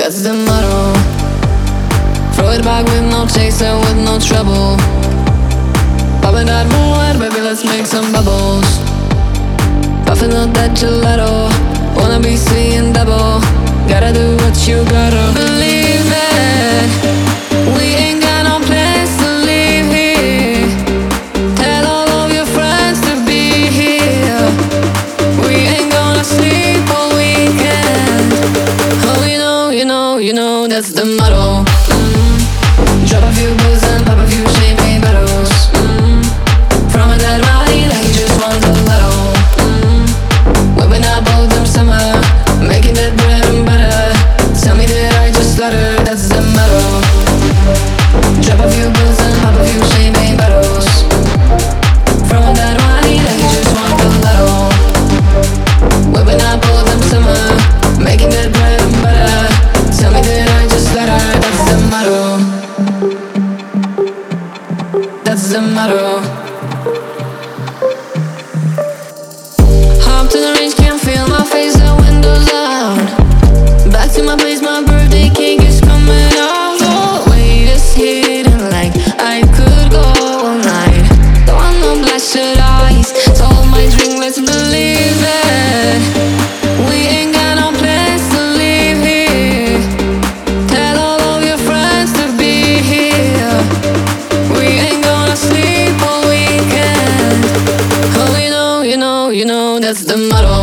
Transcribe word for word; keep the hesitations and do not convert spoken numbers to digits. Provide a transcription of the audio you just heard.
that's the motto. Throw it back with no chaser, with no trouble. Popping that moonlight, baby, let's make some bubbles. Puffing up that gelato, wanna be seeing double. Gotta do what you gotta. Believe it, we ain't got no plans to leave here. Tell all of your friends to be here. We ain't gonna sleep all weekend. Oh, you know, you know, you know, that's the motto. mm. Drop a few booze and pop a few champagne bottles. mm. From a dead body like you just won the lotto. mm. Whipping up all them summer, making that bread and butter. Tell me that I just slaughter, that's the motto. Drop a few booze and pop a few champagne bottles. From a dead body like you just won the lotto. Whipping up all them summer, making that bread and butter. Tell me that I just slaughter, that's the motto. That's the motto. Hop to the range, can't feel my face, the windows out. Back to my place, my birthday cake is coming out. Oh, wait, it's hidden like I could go all night. Don't want no blasted eyes, so hold my drink, let's believe it. We ain't got no plans to leave here. Tell all of your friends to be here. We ain't gonna sleep all weekend. Oh, you know, you know, you know, that's the motto.